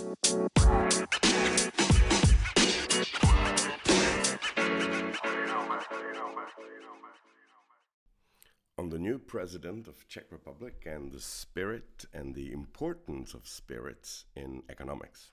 On the new president of Czech Republic and the spirit and the importance of spirits in economics.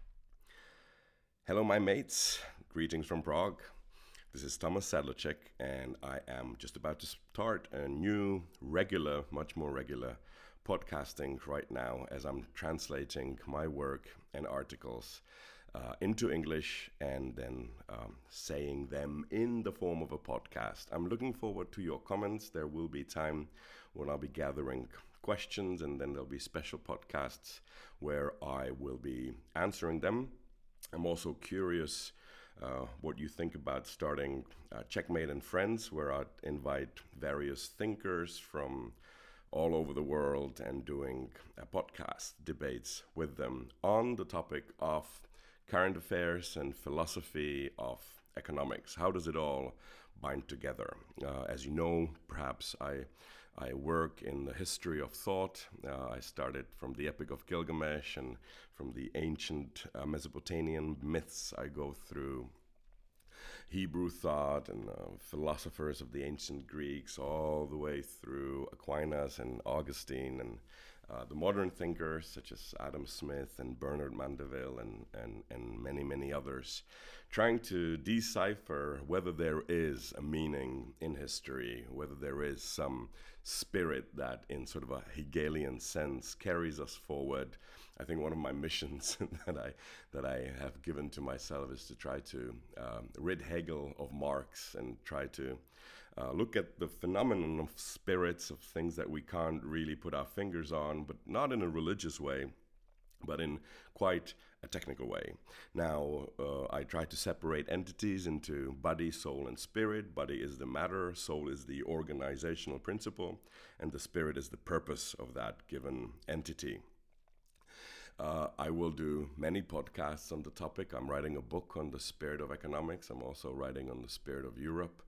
Hello, my mates. Greetings from Prague. This is Thomas Sadlacek, and I am just about to start a new, regular, much more regular podcasting right now as I'm translating my work and articles into English and then saying them in the form of a podcast. I'm looking forward to your comments. There will be time when I'll be gathering questions, and then there'll be special podcasts where I will be answering them. I'm also curious what you think about starting Checkmate and Friends, where I invite various thinkers from all over the world and doing podcast debates with them on the topic of current affairs and philosophy of economics. How does it all bind together? As you know, perhaps I work in the history of thought. I started from the Epic of Gilgamesh, and from the ancient Mesopotamian myths I go through Hebrew thought and philosophers of the ancient Greeks, all the way through Aquinas and Augustine, and the modern thinkers such as Adam Smith and Bernard Mandeville and many, many others, trying to decipher whether there is a meaning in history, whether there is some spirit that in sort of a Hegelian sense carries us forward. I think one of my missions that I have given to myself is to try to rid Hegel of Marx and try to look at the phenomenon of spirits, of things that we can't really put our fingers on, but not in a religious way, but in quite a technical way. Now, I try to separate entities into body, soul, and spirit. Body is the matter, soul is the organizational principle, and the spirit is the purpose of that given entity. I will do many podcasts on the topic. I'm writing a book on the spirit of economics. I'm also writing on the spirit of Europe.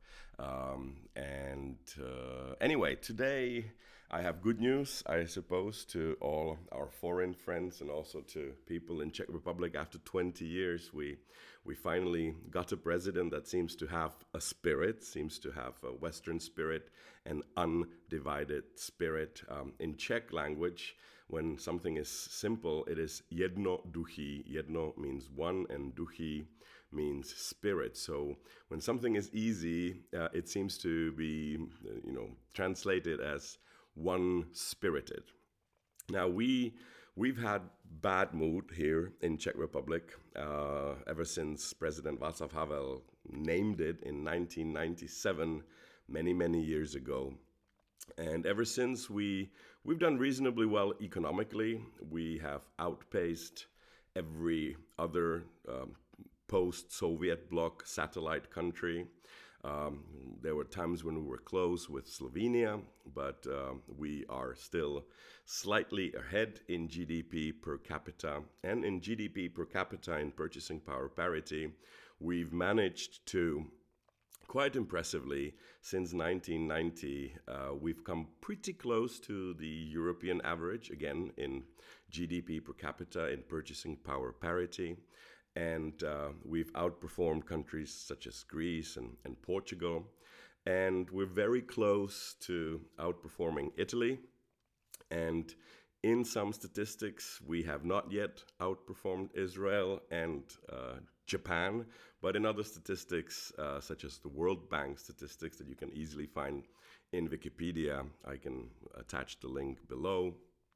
Anyway, today I have good news, I suppose, to all our foreign friends and also to people in Czech Republic. After 20 years, we finally got a president that seems to have a spirit, seems to have a Western spirit, an undivided spirit. In Czech language, when something is simple, it is jednoduchý. Jedno means one, and duchý means spirit. So when something is easy, it seems to be, translated as one-spirited. Now we've had bad mood here in Czech Republic ever since President Václav Havel named it in 1997, many years ago. And ever since we've done reasonably well economically. We have outpaced every other post-Soviet bloc satellite country. There were times when we were close with Slovenia, but we are still slightly ahead in GDP per capita. And in GDP per capita in purchasing power parity, we've managed to, quite impressively, since 1990, we've come pretty close to the European average, again, in GDP per capita, in purchasing power parity. And we've outperformed countries such as Greece and Portugal. And we're very close to outperforming Italy. And in some statistics, we have not yet outperformed Israel and Japan. But in other statistics, such as the World Bank statistics that you can easily find in Wikipedia, I can attach the link below,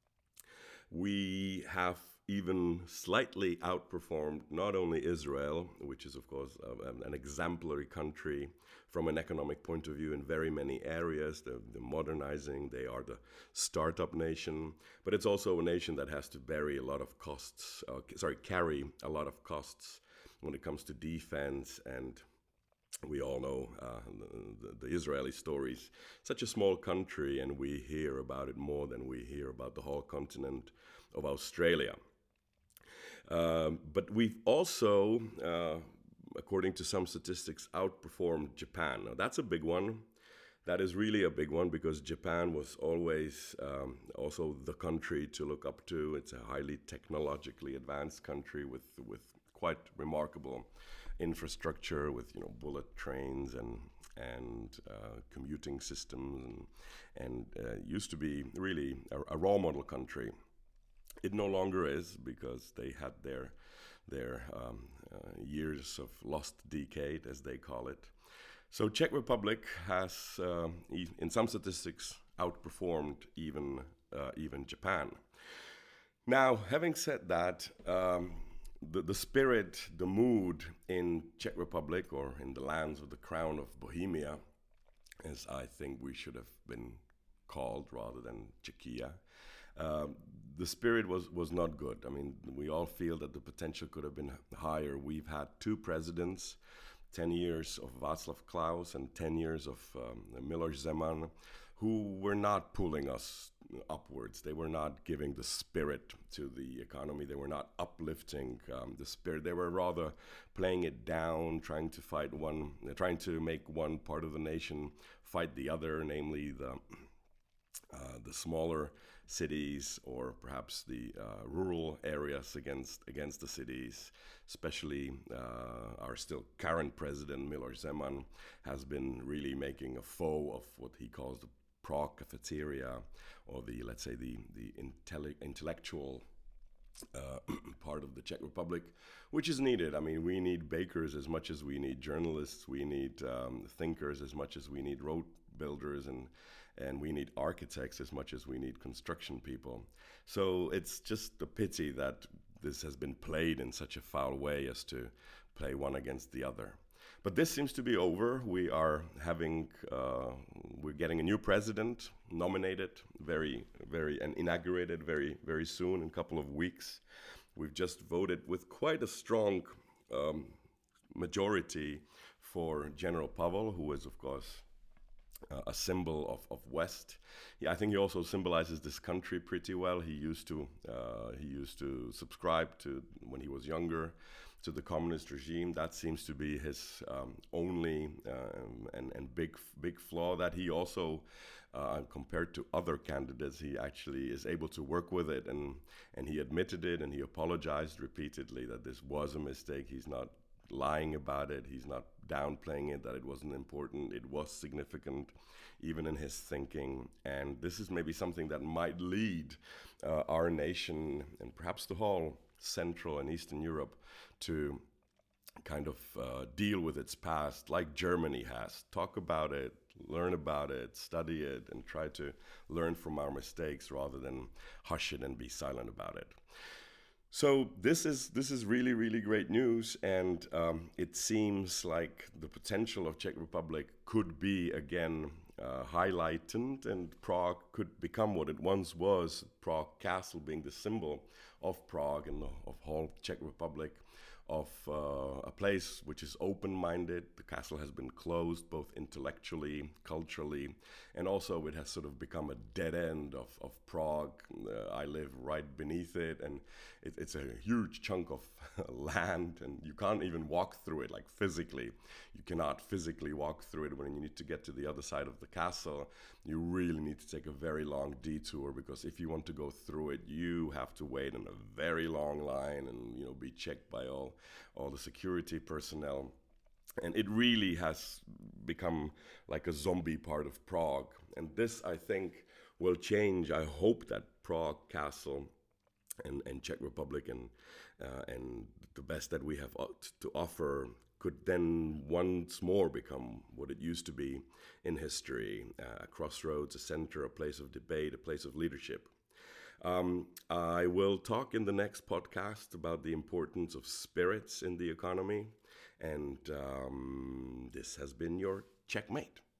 we have even slightly outperformed not only Israel, which is of course an exemplary country from an economic point of view in very many areas. They're modernizing, they are the startup nation, but it's also a nation that has to carry a lot of costs when it comes to defense. And we all know the Israeli stories. Such a small country, and we hear about it more than we hear about the whole continent of Australia. But we've also, according to some statistics, outperformed Japan. Now, that's a big one. That is really a big one because Japan was always also the country to look up to. It's a highly technologically advanced country with quite remarkable infrastructure, with bullet trains and commuting systems, and used to be really a role model country. It no longer is because they had their years of lost decade, as they call it. So Czech Republic has, in some statistics, outperformed even Japan. Now, having said that, the spirit, the mood in Czech Republic, or in the lands of the Crown of Bohemia, as I think we should have been called rather than Czechia, the spirit was not good. I mean, we all feel that the potential could have been higher. We've had two presidents, 10 years of Václav Klaus and 10 years of Miloš Zeman, who were not pulling us upwards. They were not giving the spirit to the economy. They were not uplifting the spirit. They were rather playing it down, trying to make one part of the nation fight the other, namely the smaller cities, or perhaps the rural areas against the cities. Especially our still current president, Miloš Zeman, has been really making a foe of what he calls the Prague cafeteria, or let's say the intellectual part of the Czech Republic, which is needed. I mean, we need bakers as much as we need journalists. We need thinkers as much as we need road builders, and we need architects as much as we need construction people. So it's just a pity that this has been played in such a foul way as to play one against the other. But this seems to be over. We're getting a new president nominated and inaugurated very soon, in a couple of weeks. We've just voted with quite a strong majority for General Pavel, who is, of course, a symbol of West. Yeah, I think he also symbolizes this country pretty well. He used to subscribe to, when he was younger, to the communist regime. That seems to be his only and big flaw, that he also, compared to other candidates, he actually is able to work with it, and he admitted it, and he apologized repeatedly that this was a mistake. He's not lying about it. He's not downplaying it, that it wasn't important. It was significant, even in his thinking. And this is maybe something that might lead our nation, and perhaps the whole Central and Eastern Europe, to kind of deal with its past like Germany has. Talk about it, learn about it, study it, and try to learn from our mistakes rather than hush it and be silent about it. So this is really great news, and it seems like the potential of Czech Republic could be again highlighted, and Prague could become what it once was. Prague Castle being the symbol of Prague and of whole Czech Republic, of a place which is open-minded. The castle has been closed both intellectually, culturally, and also it has sort of become a dead end of Prague. I live right beneath it, and it's a huge chunk of land, and you can't even walk through it, like physically. You cannot physically walk through it. When you need to get to the other side of the castle, you really need to take a very long detour, because if you want to go through it, you have to wait in a very long line and be checked by all the security personnel. And it really has become like a zombie part of Prague. And this, I think, will change. I hope that Prague Castle and Czech Republic and the best that we have to offer could then once more become what it used to be in history, a crossroads, a center, a place of debate, a place of leadership. I will talk in the next podcast about the importance of spirits in the economy, and this has been your Checkmate.